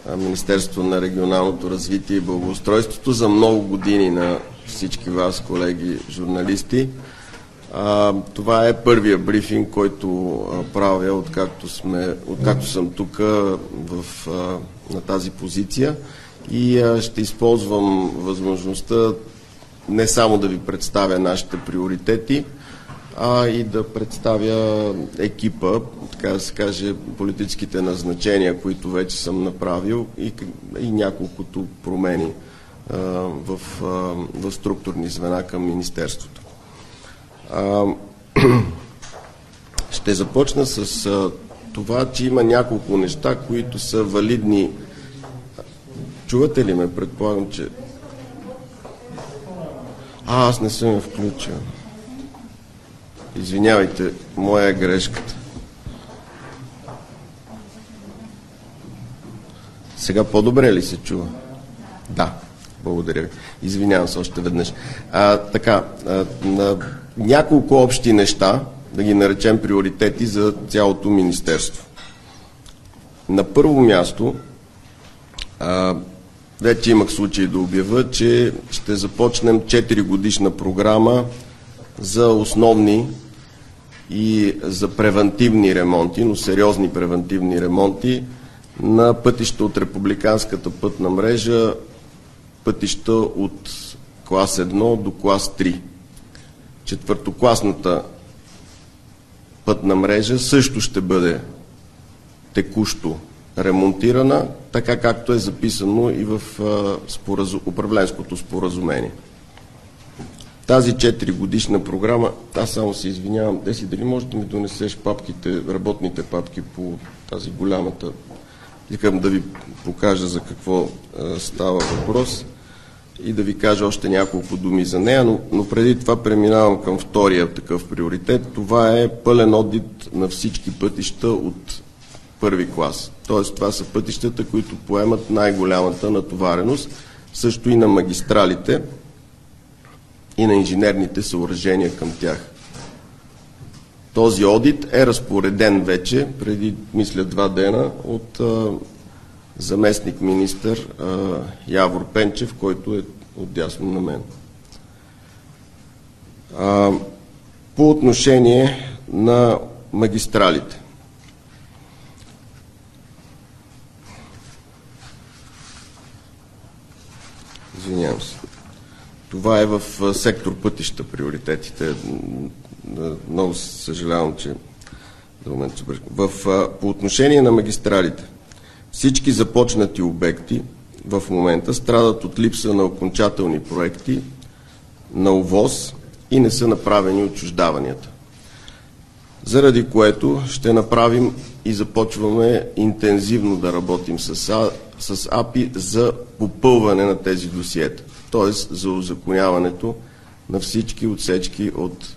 Министерството на регионалното развитие и благоустройството за много години на всички вас, колеги журналисти. Това е първия брифинг, който правя, откакто съм тук на тази позиция, и ще използвам възможността не само да ви представя нашите приоритети, а и да представя екипа, така да се каже, политическите назначения, които вече съм направил, и няколкото промени в структурни звена към Министерството. Ще започна с това, че има няколко неща, които са валидни. Чувате ли ме? Предполагам, че... аз не съм я включил. Извинявайте, моя е грешката. Сега по-добре ли се чува? Да, благодаря ви. Извинявам се още веднъж. На няколко общи неща, да ги наречем приоритети за цялото министерство. На първо място, вече имах случай да обявя, че ще започнем 4-годишна програма за основни и за превантивни ремонти, но сериозни превантивни ремонти на пътища от републиканската пътна мрежа, пътища от клас 1 до клас 3. Четвъртокласната пътна мрежа също ще бъде текущо ремонтирана, така както е записано и в управленското споразумение. Тази 4-годишна програма, аз само се извинявам, Деси, дали можеш да ми донесеш папките, работните папки по тази голямата? Искам да ви покажа за какво става въпрос и да ви кажа още няколко думи за нея, но преди това преминавам към втория такъв приоритет. Това е пълен одит на всички пътища от първи клас. Тоест, това са пътищата, които поемат най-голямата натовареност, също и на магистралите и на инженерните съоръжения към тях. Този одит е разпореден вече, преди, мисля, 2 дена, от заместник министър Явор Пенчев, който е отдясно на мен. По отношение на магистралите. Извинявам се. Това е в сектор пътища приоритетите. Много съжалявам, че до момента по отношение на магистралите. Всички започнати обекти в момента страдат от липса на окончателни проекти, на ОВОС и не са направени отчуждаванията. Заради което ще направим и започваме интензивно да работим с АПИ за попълване на тези досиета, т.е. за узаконяването на всички отсечки от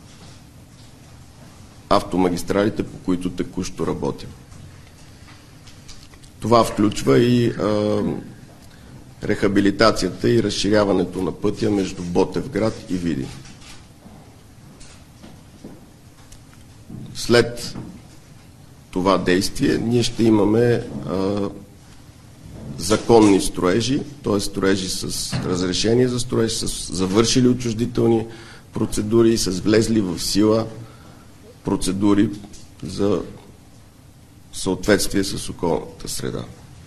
автомагистралите, по които текущо работим. Това включва и рехабилитацията и разширяването на пътя между Ботевград и Видин. След това действие ние ще имаме законни строежи, т.е. строежи с разрешение за строеж, с завършили отчуждителни процедури и с влезли в сила процедури за съответствие с околната среда.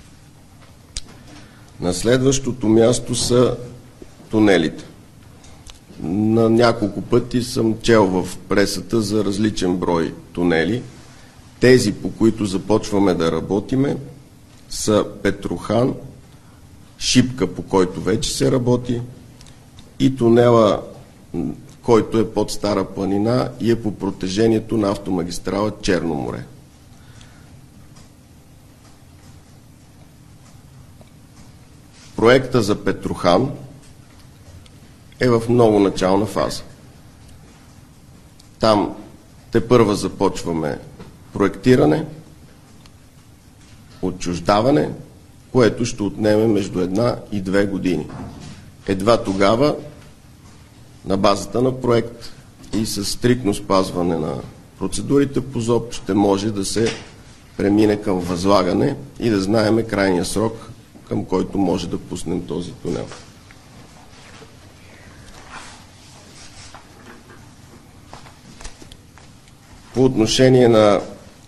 На следващото място са тунелите. На няколко пъти съм чел в пресата за различен брой тунели. Тези, по които започваме да работиме, са Петрохан, Шипка, по който вече се работи, и тунела, който е под Стара планина и е по протежението на автомагистрала Черно море. Проекта за Петрохан е в много начална фаза. Там тепърва започваме проектиране, отчуждаване, което ще отнеме между 1 и 2 години. Едва тогава, на базата на проект и с стриктно спазване на процедурите по ЗОП, ще може да се премине към възлагане и да знаем крайния срок, към който може да пуснем този тунел. По отношение на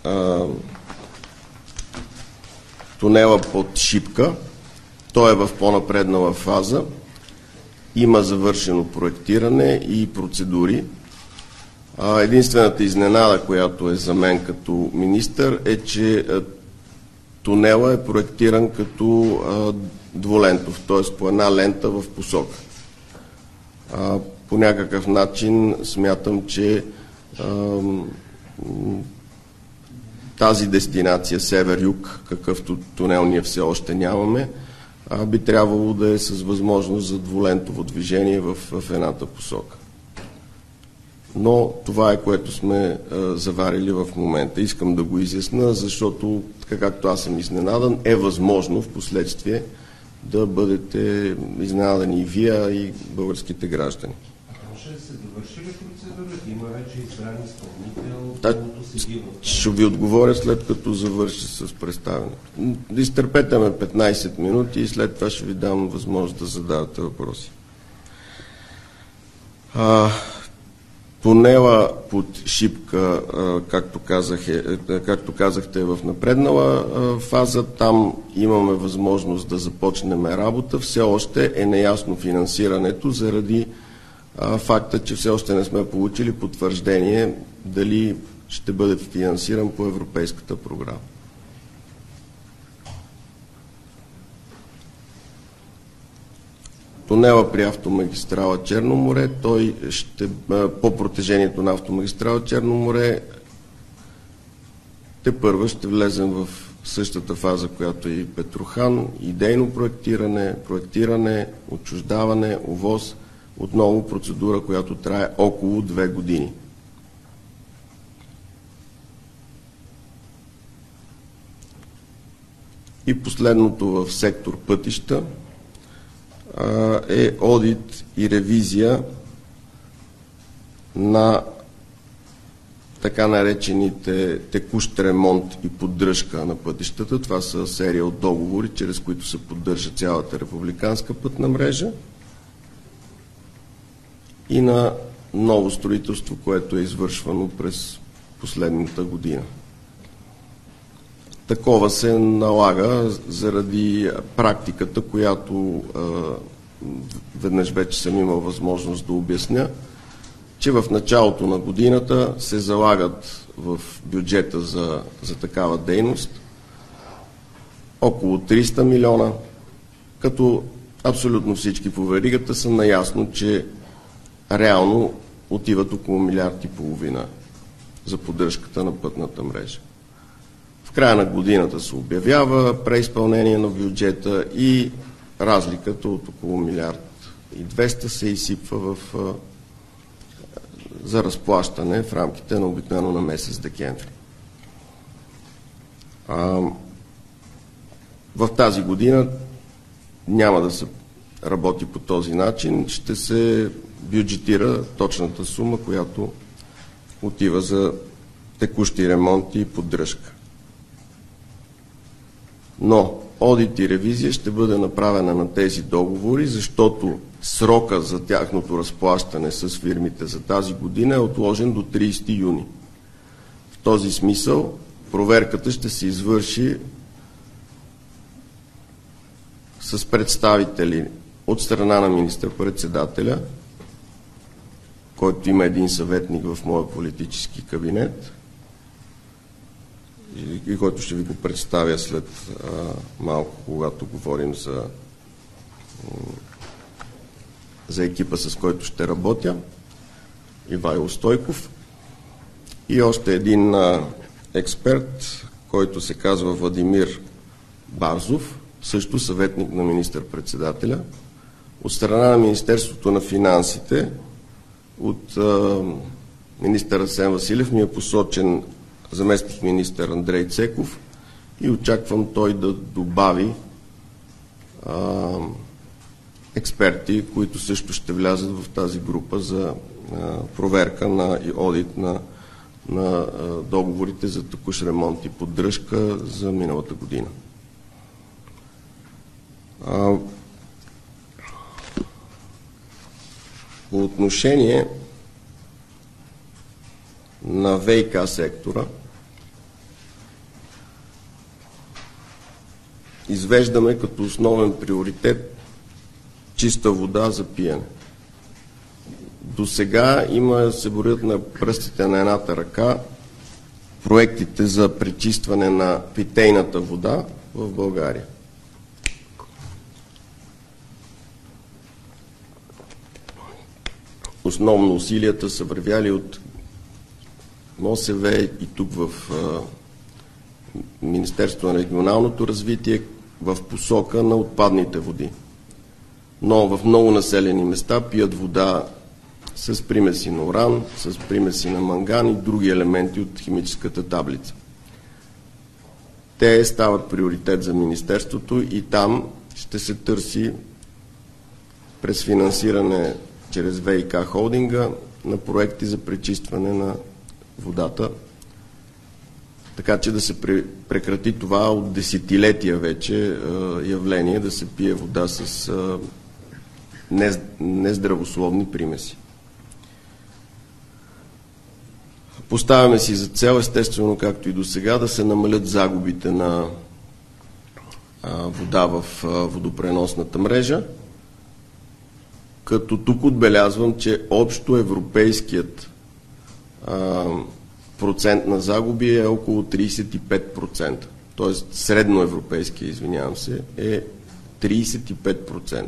тунела под Шипка, той е в по-напреднала фаза. Има завършено проектиране и процедури. Единствената изненада, която е за мен като министър, е, че тунела е проектиран като двулентов, т.е. по една лента в посока. По някакъв начин смятам, че тази дестинация север-юг, какъвто тунел ние все още нямаме, би трябвало да е с възможност за двулентово движение в едната посока. Но това е, което сме заварили в момента. Искам да го изясна, защото, така както аз съм изненадан, е възможно в последствие да бъдете изненадани и вие, и българските граждани. Може да се довърши ли процедурата? Има вече избран изпълнител, ще ви отговоря след като завърши с представянето. Изтърпете ме 15 минути и след това ще ви дам възможност да задавате въпроси. Тунела под Шипка, както казахте, е в напреднала фаза. Там имаме възможност да започнем работа. Все още е неясно финансирането заради факта, че все още не сме получили потвърждение дали ще бъде финансиран по европейската програма. Тунела при автомагистрала Черно море, той ще по протежението на автомагистрала Черно море тепърва ще влезем в същата фаза, която е и Петрохан, идейно проектиране, отчуждаване, ОВОз, отново процедура, която трае около 2 години. И последното в сектор пътища е одит и ревизия на така наречените текущ ремонт и поддръжка на пътищата. Това са серия от договори, чрез които се поддържа цялата републиканска пътна мрежа, и на ново строителство, което е извършвано през последната година. Такова се налага заради практиката, която веднъж вече съм имал възможност да обясня, че в началото на годината се залагат в бюджета за такава дейност около 300 милиона, като абсолютно всички по веригата са наясно, че реално отиват около 1,5 милиарда за поддръжката на пътната мрежа. В края на годината се обявява преизпълнение на бюджета и разликата от около 1,2 милиарда се изсипва за разплащане в рамките на обикновено на месец декември. В тази година няма да се работи по този начин, ще се бюджетира точната сума, която отива за текущи ремонти и поддръжка. Но одит и ревизия ще бъде направена на тези договори, защото срока за тяхното разплащане с фирмите за тази година е отложен до 30 юни. В този смисъл проверката ще се извърши с представители от страна на министър-председателя, който има един съветник в моя политически кабинет и който ще ви го представя след малко, когато говорим за екипа, с който ще работя, Ивайло Стойков, и още един експерт, който се казва Владимир Барзов, също съветник на министър-председателя. От страна на Министерството на финансите, от министър Асен Василев ми е посочен заместник министър Андрей Цеков и очаквам той да добави експерти, които също ще влязат в тази група за проверка и одит на на договорите за текущ ремонт и поддръжка за миналата година. По отношение на ВиК сектора извеждаме като основен приоритет чиста вода за пиене. До сега се броят на пръстите на едната ръка проектите за пречистване на питейната вода в България. Основно усилията са вървяли от МОСВ и тук в Министерството на регионалното развитие в посока на отпадните води. Но в много населени места пият вода с примеси на уран, с примеси на манган и други елементи от химическата таблица. Те стават приоритет за Министерството и там ще се търси през финансиране чрез ВиК холдинга на проекти за пречистване на водата, така че да се прекрати това от десетилетия вече явление да се пие вода с нездравословни примеси. Поставяме си за цел, естествено, както и до сега, да се намалят загубите на вода в водопреносната мрежа, като тук отбелязвам, че общо европейският процент на загуби е около 35%. Т.е. средноевропейския, извинявам се, е 35%.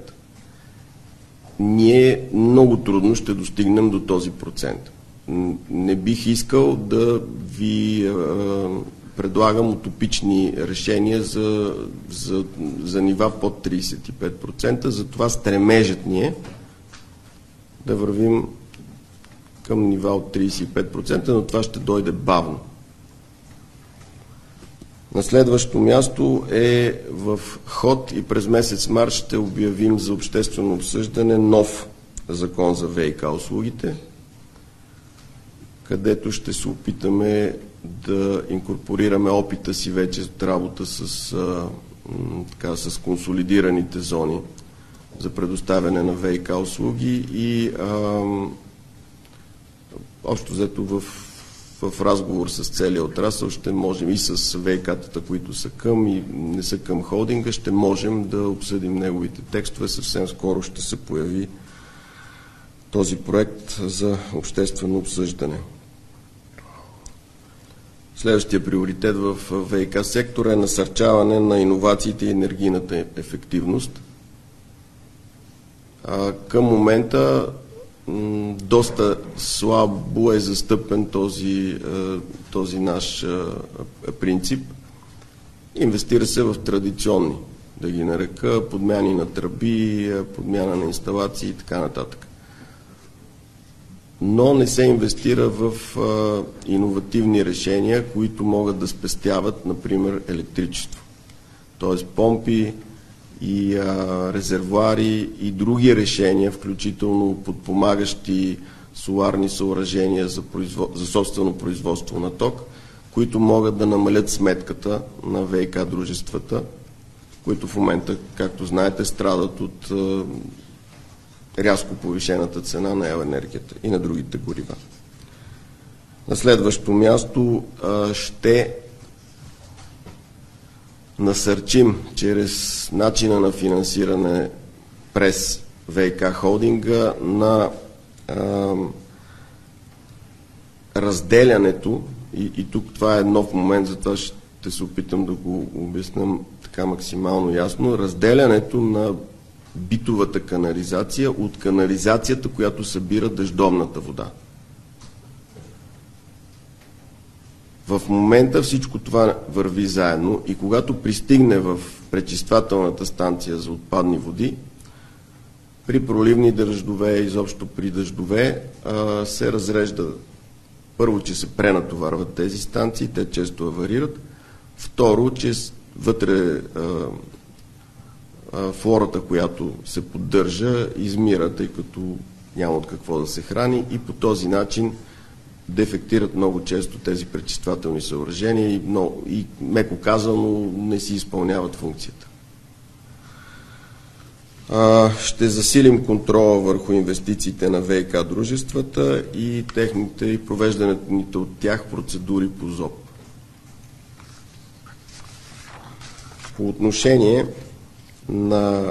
Ние много трудно ще достигнем до този процент. Не бих искал да ви предлагам утопични решения за нива под 35%, затова стремежът ни е да вървим към нива от 35%, но това ще дойде бавно. На следващо място е в ход и през месец март ще обявим за обществено обсъждане нов закон за ВиК услугите, където ще се опитаме да инкорпорираме опита си вече от работа с консолидираните зони за предоставяне на ВиК услуги и общо взето в разговор с целия отрасъл ще можем и с ВиК-тата, които са към и не са към холдинга, ще можем да обсъдим неговите текстове. Съвсем скоро ще се появи този проект за обществено обсъждане. Следващия приоритет в ВиК сектора е насърчаване на иновациите и енергийната ефективност. Към момента доста слабо е застъпен този наш принцип. Инвестира се в традиционни, да ги нарека, подмяни на тръби, подмяна на инсталации и така нататък. Но не се инвестира в иновативни решения, които могат да спестяват, например, електричество. Т.е. помпи и резервоари и други решения, включително подпомагащи соларни съоръжения за собствено производство на ток, които могат да намалят сметката на ВиК дружествата, които в момента, както знаете, страдат от рязко повишената цена на електроенергията и на другите горива. На следващо място ще насърчим чрез начина на финансиране през ВиК холдинга на разделянето и тук това е нов момент, затова ще се опитам да го обясням така максимално ясно, разделянето на битовата канализация от канализацията, която събира дъждовната вода. В момента всичко това върви заедно и когато пристигне в пречиствателната станция за отпадни води, при проливни дъждове, изобщо при дъждове, се разрежда първо, че се пренатоварват тези станции, те често аварират. Второ, че вътре флората, която се поддържа, измира, тъй като няма от какво да се храни и по този начин дефектират много често тези пречиствателни съоръжения и меко казано не си изпълняват функцията. Ще засилим контрола върху инвестициите на ВиК дружествата и техните и провежданите от тях процедури по ЗОП. По отношение на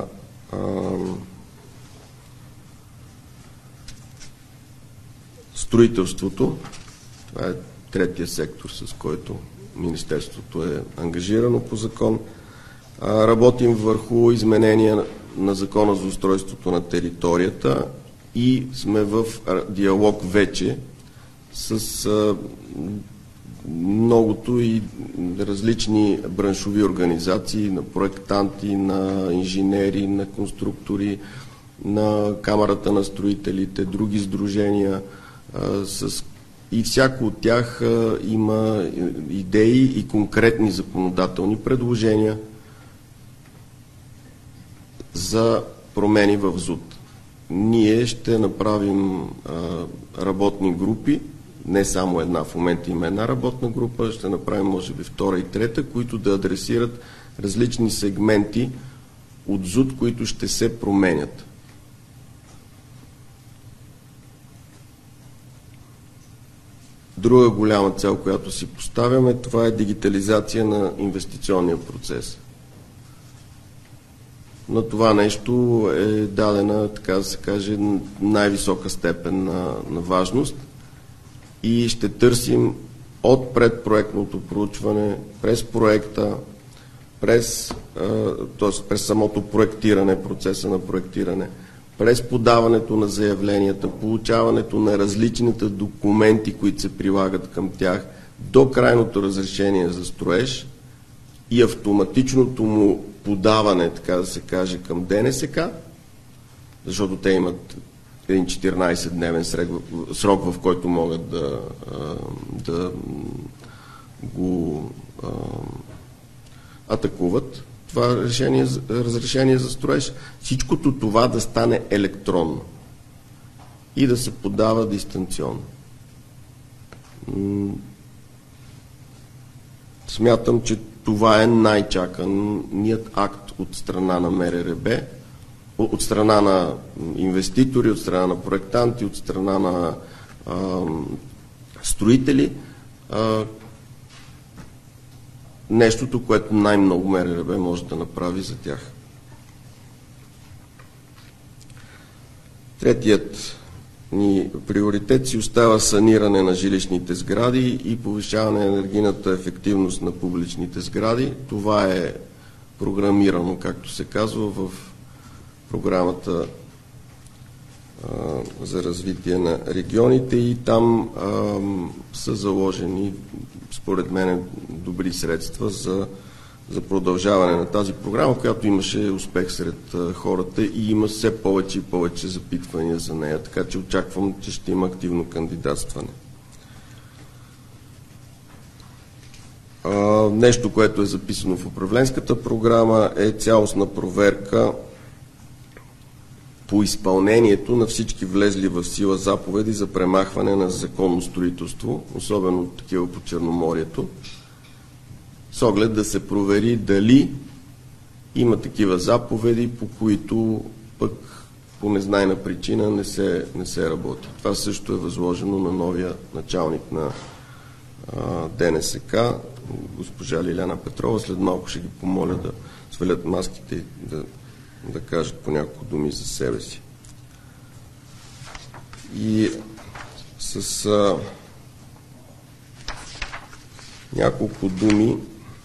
строителството, това е третия сектор, с който Министерството е ангажирано по закон. Работим върху изменения на Закона за устройството на територията и сме в диалог вече с многото и различни браншови организации, на проектанти, на инженери, на конструктори, на Камарата на строителите, други сдружения, и всяко от тях има идеи и конкретни законодателни предложения за промени в ЗУТ. Ние ще направим работни групи, не само една, в момента има една работна група, ще направим може би втора и трета, които да адресират различни сегменти от ЗУТ, които ще се променят. Друга голяма цел, която си поставяме, това е дигитализация на инвестиционния процес. На това нещо е дадена, така да се каже, най-висока степен на важност и ще търсим от предпроектното проучване, през проекта, през самото проектиране, процеса на проектиране, през подаването на заявленията, получаването на различните документи, които се прилагат към тях, до крайното разрешение за строеж и автоматичното му подаване, така да се каже, към ДНСК, защото те имат един 14-дневен срок, в който могат да го атакуват. Това разрешение за строеж, всичкото това да стане електронно и да се подава дистанционно. Смятам, че това е най-чаканият акт от страна на МРРБ, от страна на инвеститори, от страна на проектанти, от страна на строители. Нещото, което най-много МРРБ може да направи за тях. Третият ни приоритет си остава саниране на жилищните сгради и повишаване на енергийната ефективност на публичните сгради. Това е програмирано, както се казва, в програмата за развитие на регионите и там са заложени, според мен, добри средства за продължаване на тази програма, която имаше успех сред хората и има все повече и повече запитвания за нея, така че очаквам, че ще има активно кандидатстване. Нещо, което е записано в управленската програма, е цялостна проверка по изпълнението на всички влезли в сила заповеди за премахване на законно строителство, особено такива по Черноморието, с оглед да се провери дали има такива заповеди, по които пък по незнайна причина не се работи. Това също е възложено на новия началник на ДНСК, госпожа Лиляна Петрова. След малко ще ги помоля да свалят маските и да кажат по няколко думи за себе си. И с няколко думи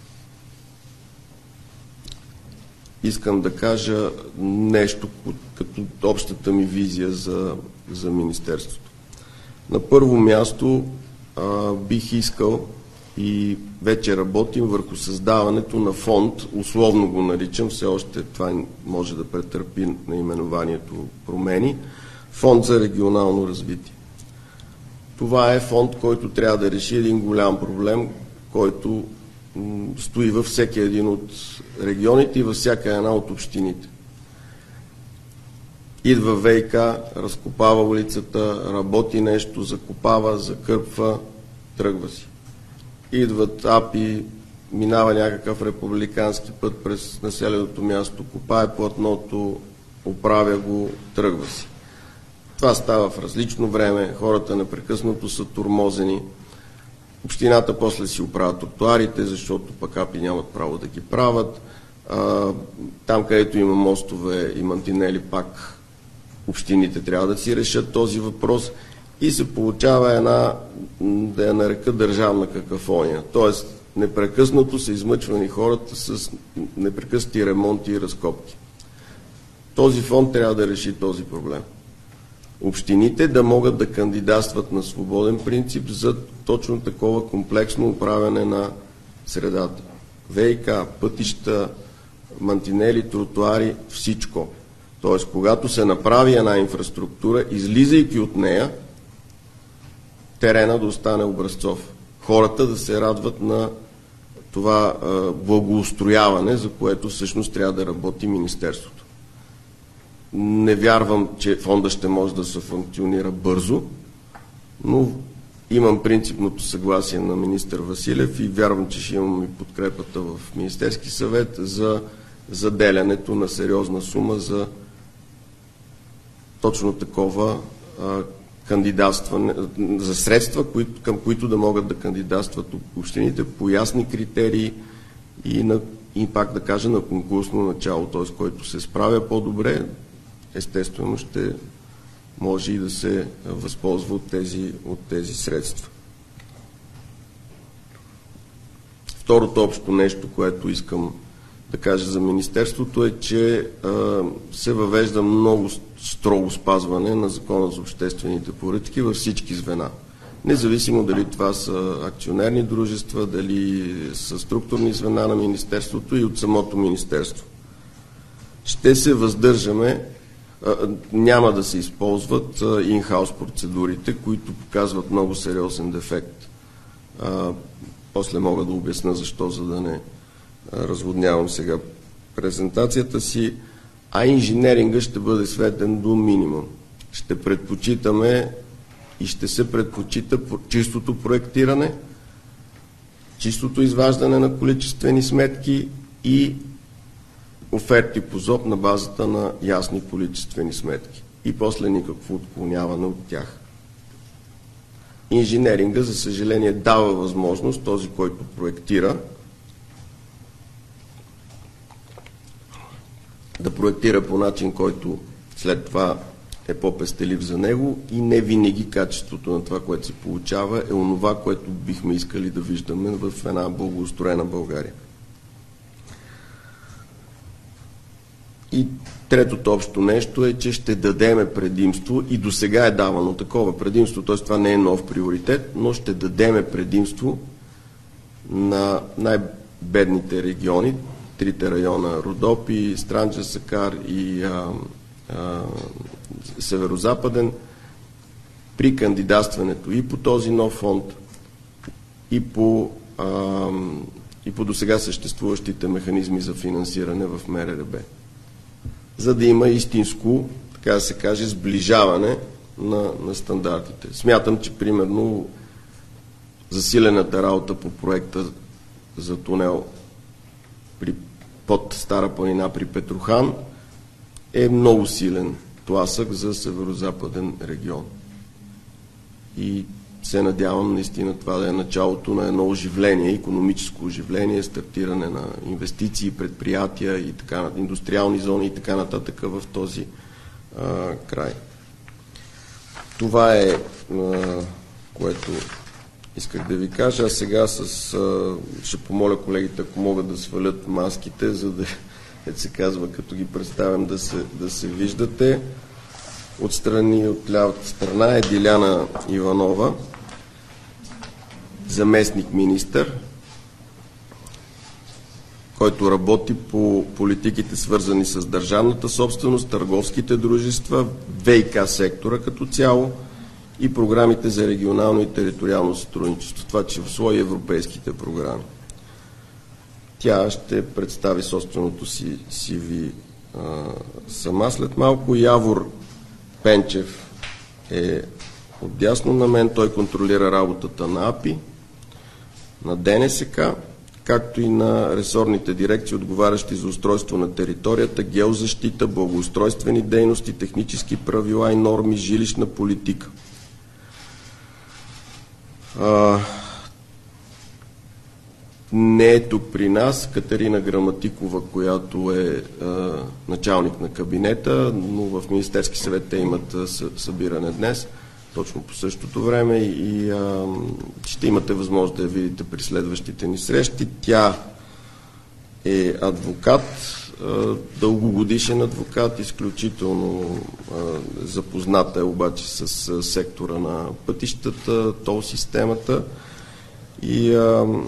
искам да кажа нещо като общата ми визия за Министерството. На първо място бих искал и вече работим върху създаването на фонд, условно го наричам, все още това може да претърпи наименованието промени, фонд за регионално развитие. Това е фонд, който трябва да реши един голям проблем, който стои във всеки един от регионите и във всяка една от общините. Идва ВиК, разкопава улицата, работи нещо, закопава, закърпва, тръгва си. Идват АПИ, минава някакъв републикански път през населеното място, копае платното, оправя го, тръгва си. Това става в различно време, хората непрекъснато са тормозени. Общината после си оправя тротуарите, защото пък АПИ нямат право да ги правят. Там, където има мостове и мантинели, пак общините трябва да си решат този въпрос и се получава една, да я нарека, държавна какафония. Тоест, непрекъснато са измъчвани хората с непрекъснати ремонти и разкопки. Този фонд трябва да реши този проблем. Общините да могат да кандидатстват на свободен принцип за точно такова комплексно управяне на средата. ВиК, пътища, мантинели, тротуари, всичко. Тоест, когато се направи една инфраструктура, излизайки от нея, терена да остане образцов. Хората да се радват на това благоустрояване, за което всъщност трябва да работи Министерството. Не вярвам, че фонда ще може да се функционира бързо, но имам принципното съгласие на министър Василев и вярвам, че ще имам и подкрепата в Министерски съвет за заделянето на сериозна сума за точно такова кандидатстване, за средства, към които да могат да кандидатстват общините по ясни критерии и пак да кажа на конкурсно начало, т.е. който се справя по-добре, естествено ще може и да се възползва от тези средства. Второто общо нещо, което искам да кажа за Министерството е, че се въвежда много строго спазване на Закона за обществените поръчки във всички звена. Независимо дали това са акционерни дружества, дали са структурни звена на Министерството и от самото Министерство. Ще се въздържаме, няма да се използват ин-хаус процедурите, които показват много сериозен дефект. После мога да обясня защо, за да не разводнявам сега презентацията си, а инженеринга ще бъде сведен до минимум. Ще предпочитаме и ще се предпочита чистото проектиране, чистото изваждане на количествени сметки и оферти по ЗОП на базата на ясни количествени сметки. И после никакво отклоняване от тях. Инженеринга, за съжаление, дава възможност този, който проектира, да проектира по начин, който след това е по-пестелив за него и не винаги качеството на това, което се получава, е онова, което бихме искали да виждаме в една благоустроена България. И третото общо нещо е, че ще дадеме предимство и до сега е давано такова предимство, т.е. това не е нов приоритет, но ще дадеме предимство на най-бедните региони, трите района Родопи, Странджа Сакар и Северозападен, при кандидатстването и по този нов фонд, и по досега съществуващите механизми за финансиране в МРРБ. За да има истинско, така да се каже, сближаване на стандартите. Смятам, че примерно засилената работа по проекта за тунел под Стара планина при Петрохан е много силен тласък за северозападен регион. И се надявам наистина това да е началото на едно оживление, икономическо оживление, стартиране на инвестиции, предприятия и така, индустриални зони и така нататък в този край. Това е което исках да ви кажа. А сега ще помоля колегите, ако могат да свалят маските, за да се казва, като ги представям, да се виждате. Отстрани от лявата страна е Диляна Иванова, заместник министър, който работи по политиките, свързани с държавната собственост, търговските дружества, ВиК сектора като цяло и програмите за регионално и териториално сътрудничество, това число и европейските програми. Тя ще представи собственото си CV сама след малко. Явор Пенчев е отдясно на мен. Той контролира работата на АПИ, на ДНСК, както и на ресорните дирекции, отговарящи за устройство на територията, геозащита, благоустройствени дейности, технически правила и норми, жилищна политика. Не е тук при нас Катерина Граматикова, която е началник на кабинета, но в Министерски съвет те имат събиране днес, точно по същото време, и ще имате възможност да я видите при следващите ни срещи. Тя е адвокат, дългогодишен адвокат, изключително запозната е обаче с сектора на пътищата, тол системата и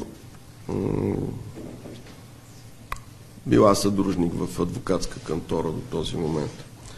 била съдружник в адвокатска кантора до този момент.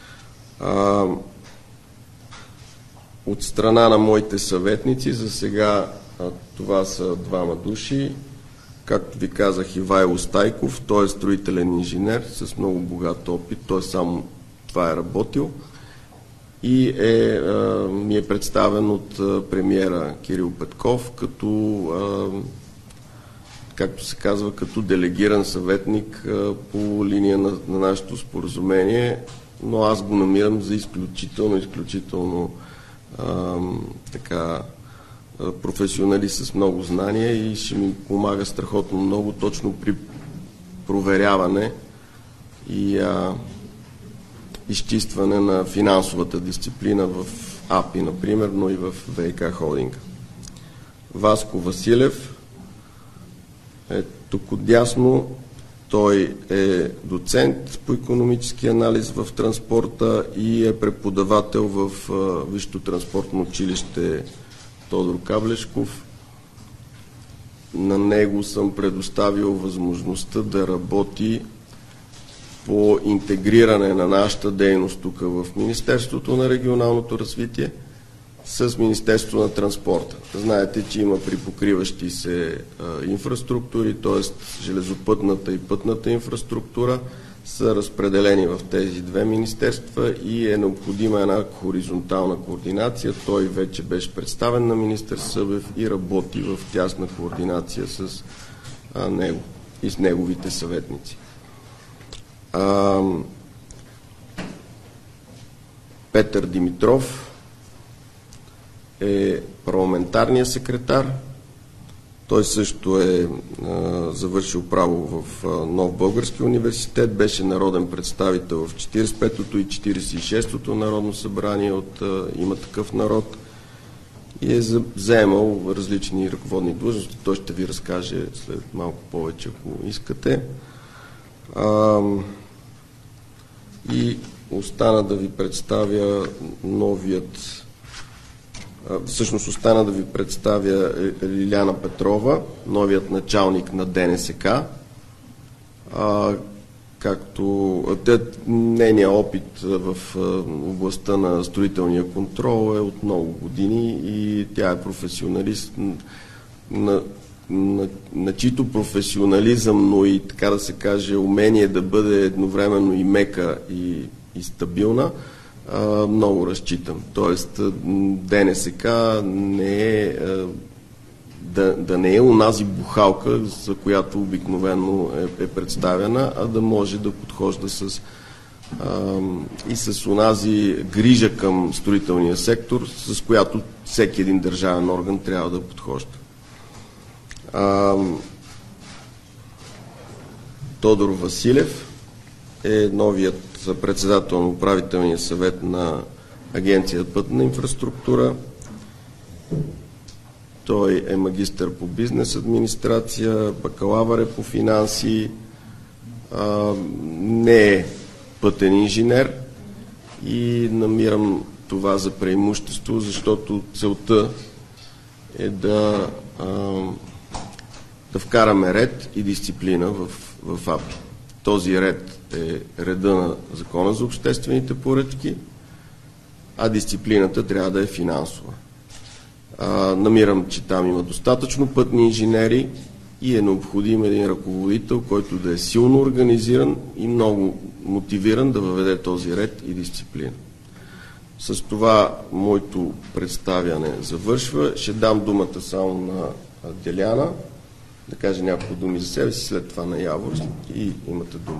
От страна на моите съветници, за сега това са двама души. Както ви казах, Ивайло Стайков, той е строителен инженер с много богат опит, той само това е работил и ми е представен от премиера Кирил Петков като, както се казва, като делегиран съветник по линия на нашето споразумение, но аз го намирам за изключително професионалист с много знания и ще ми помага страхотно много точно при проверяване и изчистване на финансовата дисциплина в АПИ, например, но и в ВиК холдинга. Васко Василев е тук отдясно. Той е доцент по икономически анализ в транспорта и е преподавател в Висшето транспортно училище Тодор Каблешков. На него съм предоставил възможността да работи по интегриране на нашата дейност тук в Министерството на регионалното развитие с Министерството на транспорта. Знаете, че има припокриващи се инфраструктури, т.е. железопътната и пътната инфраструктура са разпределени в тези две министерства и е необходима една хоризонтална координация. Той вече беше представен на министър Събев и работи в тясна координация с него и с неговите съветници. Петър Димитров е парламентарният секретар. Той също е завършил право в Нов български университет, беше народен представител в 45-то и 46-то Народно събрание от Има такъв народ и е заемал различни ръководни длъжности. Той ще ви разкаже след малко повече, ако искате. И остана да ви представя остана да ви представя Лиляна Петрова, новият началник на ДНСК, както нейният опит в областта на строителния контрол е от много години и тя е професионалист, на чийто професионализъм, но и така да се каже умение да бъде едновременно и мека и стабилна, много разчитам. Тоест ДНСК да не е онази бухалка, за която обикновено е представена, а да може да подхожда и с онази грижа към строителния сектор, с която всеки един държавен орган трябва да подхожда. Тодор Василев е новият председател на управителния съвет на Агенция пътна инфраструктура. Той е магистър по бизнес администрация, бакалавър е по финанси, не е пътен инженер и намирам това за преимущество, защото целта е да вкараме ред и дисциплина в АПИ. Този ред е реда на Закона за обществените поръчки, а дисциплината трябва да е финансова. Намирам, че там има достатъчно пътни инженери и е необходим един ръководител, който да е силно организиран и много мотивиран да въведе този ред и дисциплина. С това моето представяне завършва. Ще дам думата само на Деляна, да каже няколко думи за себе си, след това на Явор и имате думата.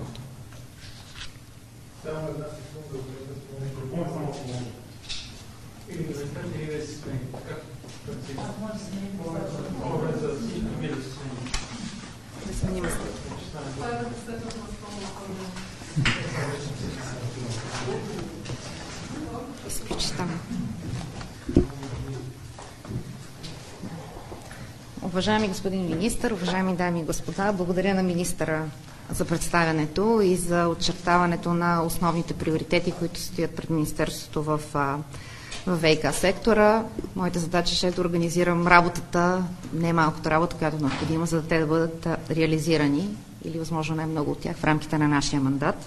Уважаеми господин министър, уважаеми дами и господа, благодаря на министъра за представянето и за очертаването на основните приоритети, които стоят пред Министерството в ВиК сектора. Моята задача ще е да организирам работата, не малкото работа, която е необходима, за да те да бъдат реализирани или възможно най-много от тях в рамките на нашия мандат.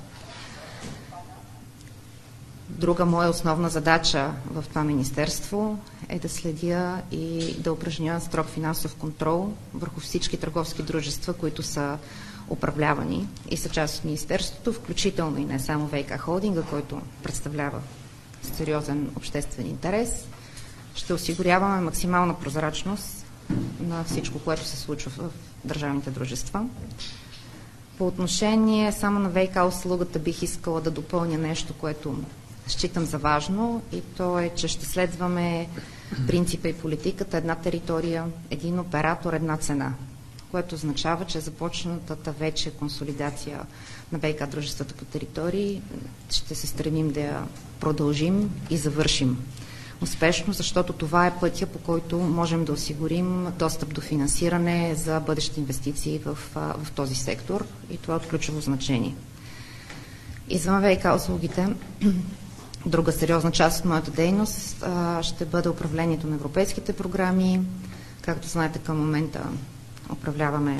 Друга моя основна задача в това министерство е да следя и да упражня строг финансов контрол върху всички търговски дружества, които са управлявани и са част от министерството, включително и не само ВиК холдинга, който представлява сериозен обществен интерес. Ще осигуряваме максимална прозрачност на всичко, което се случва в държавните дружества. По отношение само на ВиК услугата бих искала да допълня нещо, което считам за важно, и то е, че ще следваме принципа и политиката една територия, един оператор, една цена, което означава, че започнатата вече консолидация на ВиК дружествата по територии ще се стремим да я продължим и завършим успешно, защото това е пътя, по който можем да осигурим достъп до финансиране за бъдещи инвестиции в този сектор, и това е от ключово значение. Извън ВиК услугите, друга сериозна част от моята дейност ще бъде управлението на европейските програми. Както знаете, към момента управляваме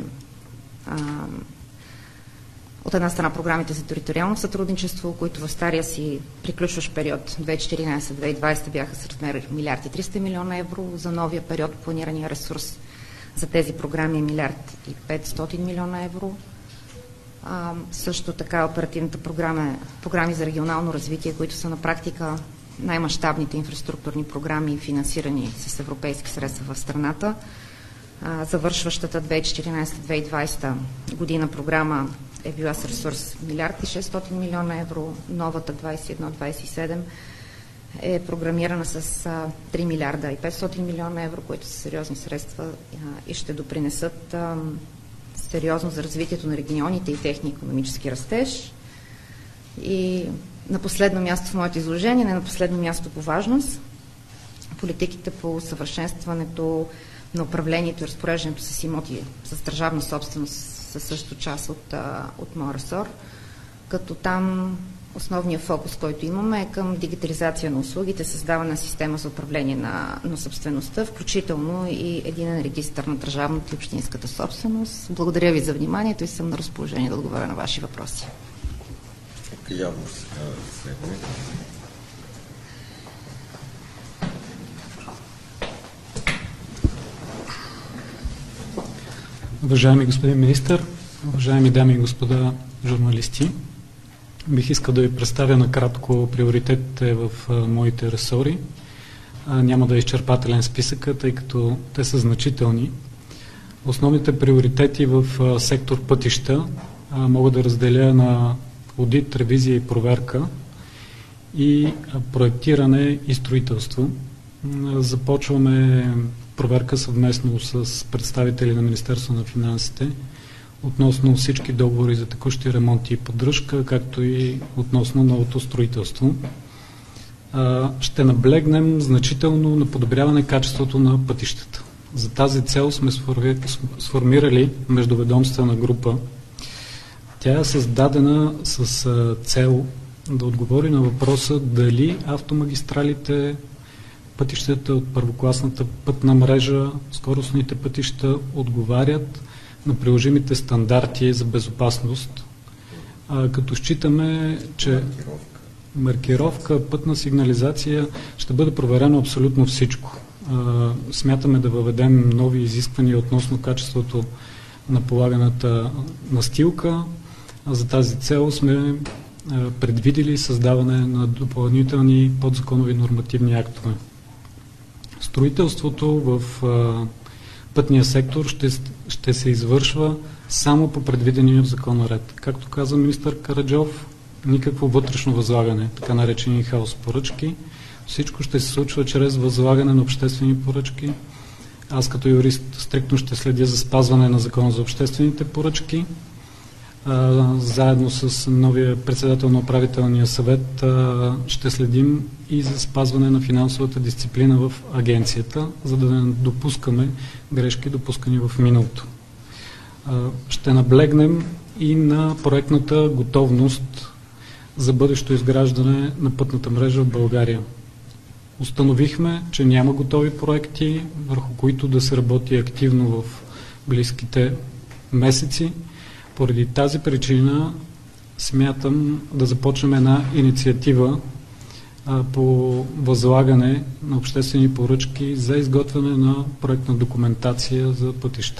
от една страна програмите за териториално сътрудничество, които в стария си приключващ период 2014-2020 бяха с размер 1 милиард и 300 милиона евро. За новия период планирания ресурс за тези програми е 1 милиард и 500 милиона евро. Също така оперативната програми за регионално развитие, които са на практика най-мащабните инфраструктурни програми, финансирани с европейски средства в страната. Завършващата 2014-2020 година програма е била с ресурс 1 милиард и 600 милиона евро. Новата 21-27 е програмирана с 3 милиарда и 500 милиона евро, които са сериозни средства и ще допринесат сериозно за развитието на регионите и техния икономически растеж. И на последно място в моето изложение, не на последно място по важност, политиките по усъвършенстването на управлението и разпореждането с имоти с държавна собственост са също част от моя ресор, като там основният фокус, който имаме, е към дигитализация на услугите, създаване на система за управление на собствеността, включително и единен регистър на държавната и общинската собственост. Благодаря ви за вниманието и съм на разположение да отговоря на ваши въпроси. Уважаеми господин министър, уважаеми дами и господа журналисти, бих искал да ви представя накратко приоритетите в моите ресори. Няма да е изчерпателен списък, тъй като те са значителни. Основните приоритети в сектор пътища мога да разделя на одит, ревизия и проверка и проектиране и строителство. Започваме проверка съвместно с представители на Министерството на финансите относно всички договори за текущи ремонти и поддръжка, както и относно новото строителство. Ще наблегнем значително на подобряване качеството на пътищата. За тази цел сме сформирали междуведомствена група. Тя е създадена с цел да отговори на въпроса дали автомагистралите, пътищата от първокласната пътна мрежа, скоростните пътища отговарят на приложимите стандарти за безопасност, като считаме, че маркировка, пътна сигнализация ще бъде проверено абсолютно всичко. Смятаме да въведем нови изисквания относно качеството на полаганата настилка. За тази цел сме предвидили създаване на допълнителни подзаконови нормативни актове. Строителството в пътния сектор ще се извършва само по предвидения в закона ред. Както каза министър Караджов, никакво вътрешно възлагане, така наречени хаос поръчки. Всичко ще се случва чрез възлагане на обществени поръчки. Аз като юрист стриктно ще следя за спазване на закона за обществените поръчки. Заедно с новия председател на управителния съвет ще следим и за спазване на финансовата дисциплина в агенцията, за да не допускаме грешки, допускани в миналото. Ще наблегнем и на проектната готовност за бъдещо изграждане на пътната мрежа в България. Установихме, че няма готови проекти, върху които да се работи активно в близките месеци. Поради тази причина смятам да започнем една инициатива по възлагане на обществени поръчки за изготвяне на проектна документация за пътища.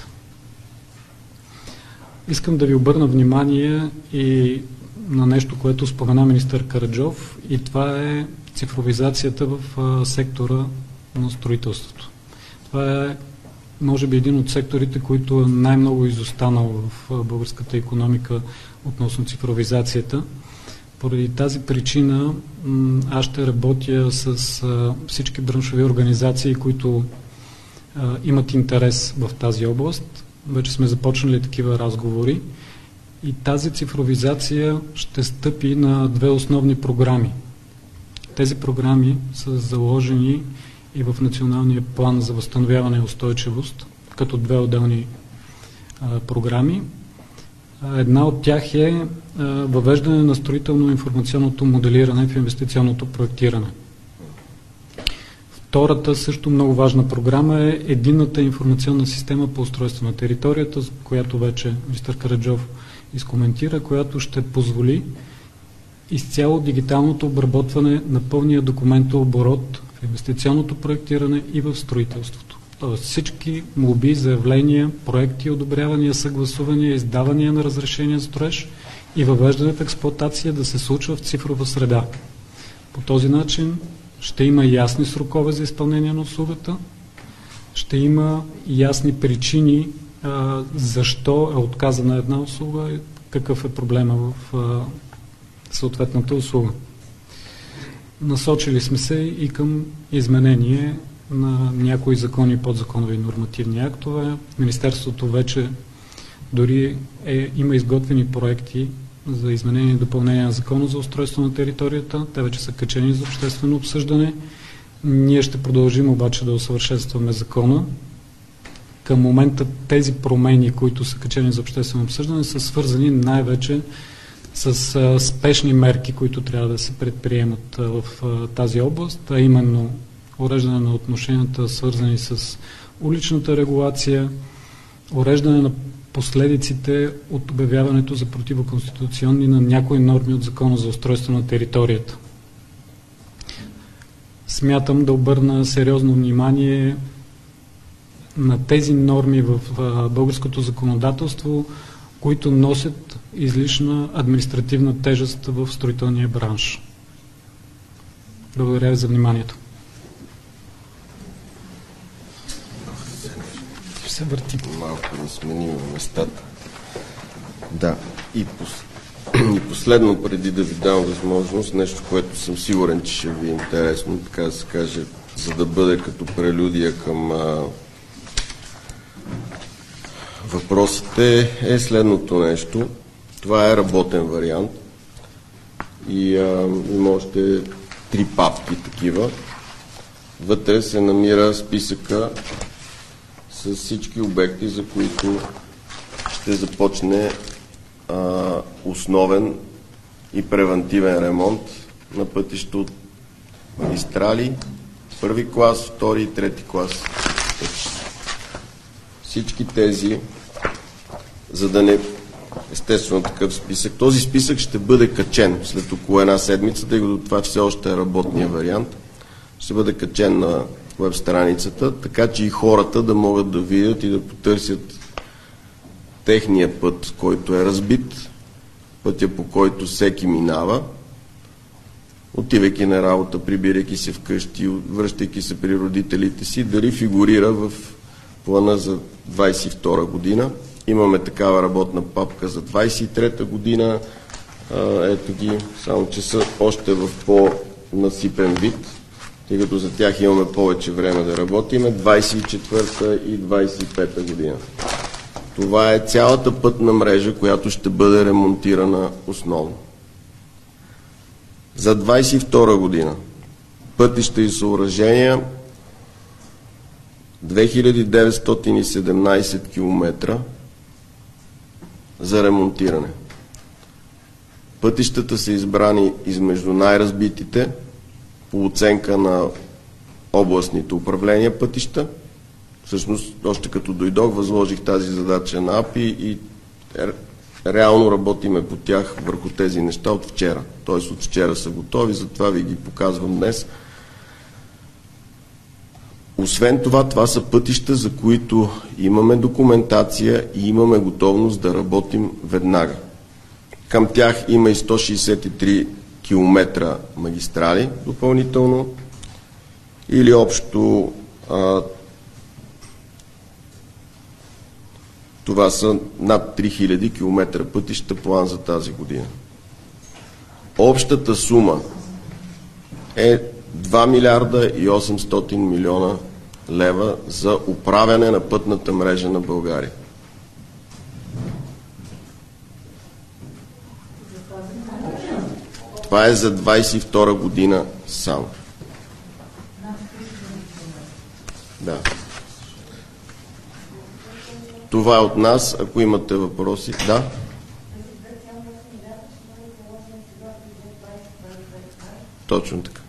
Искам да ви обърна внимание и на нещо, което спомена министър Караджов, и това е цифровизацията в сектора на строителството. Това е, може би, един от секторите, който е най-много изостанал в българската икономика относно цифровизацията. Поради тази причина аз ще работя с всички браншови организации, които имат интерес в тази област. Вече сме започнали такива разговори и тази цифровизация ще стъпи на две основни програми. Тези програми са заложени и в Националния план за възстановяване и устойчивост, като две отделни програми. Една от тях е въвеждане на строително-информационното моделиране в инвестиционното проектиране. Втората също много важна програма е единната информационна система по устройство на територията, която вече министър Караджов изкоментира, която ще позволи изцяло дигиталното обработване на пълния документооборот в инвестиционното проектиране и в строителството. Тоест всички молби, заявления, проекти, одобрявания, съгласувания, издавания на разрешения за строеж и въвеждане в експлоатация да се случва в цифрова среда. По този начин ще има ясни срокове за изпълнение на услугата, ще има ясни причини защо е отказана една услуга и какъв е проблема в съответната услуга. Насочили сме се и към изменение на някои закони и подзаконови нормативни актове. Министерството вече дори има изготвени проекти за изменение и допълнение на закона за устройство на територията. Те вече са качени за обществено обсъждане. Ние ще продължим обаче да усъвършенстваме закона. Към момента тези промени, които са качени за обществено обсъждане, са свързани най-вече с спешни мерки, които трябва да се предприемат в тази област, а именно уреждане на отношенията, свързани с уличната регулация, уреждане на последиците от обявяването за противоконституционни на някои норми от Закона за устройство на територията. Смятам да обърна сериозно внимание на тези норми в българското законодателство, които носят излишна административна тежест в строителния бранш. Благодаря ви за вниманието. Се върти. Малко да сменим местата. Да. И последно, преди да ви дам възможност, нещо, което съм сигурен, че ще ви е интересно, така да се каже, за да бъде като прелюдия към въпросите, е следното нещо. Това е работен вариант и има още 3 папки такива. Вътре се намира списъка с всички обекти, за които ще започне основен и превантивен ремонт на пътища от магистрали, първи клас, втори и трети клас. Всички тези, за да не естествено такъв списък. Този списък ще бъде качен след около една седмица, тъй като това все още е работния вариант. Ще бъде качен на веб страницата, така че и хората да могат да видят и да потърсят техния път, който е разбит, пътя, по който всеки минава, отивайки на работа, прибирайки се вкъщи, връщайки се при родителите си, дали фигурира в плана за 22 година. Имаме такава работна папка за 23 година. Ето ги, само че са още в по-насипен вид, тъй като за тях имаме повече време да работиме. 24 и 25 година. Това е цялата пътна мрежа, която ще бъде ремонтирана основно. За 22 година пътища и съоръжения 2917 км за ремонтиране. Пътищата са избрани измежду най-разбитите по оценка на областните управления пътища. Всъщност, още като дойдох, възложих тази задача на АПИ и реално работиме по тях върху тези неща от вчера. Т.е. от вчера са готови, затова ви ги показвам днес. Освен това, това са пътища, за които имаме документация и имаме готовност да работим веднага. Към тях има и 163 км магистрали допълнително, или общо това са над 3000 км пътища план за тази година. Общата сума е 2 милиарда и 800 милиона лева за управяне на пътната мрежа на България. Това е за 22 година само. Да. Това е от нас. Ако имате въпроси. Да? Точно така.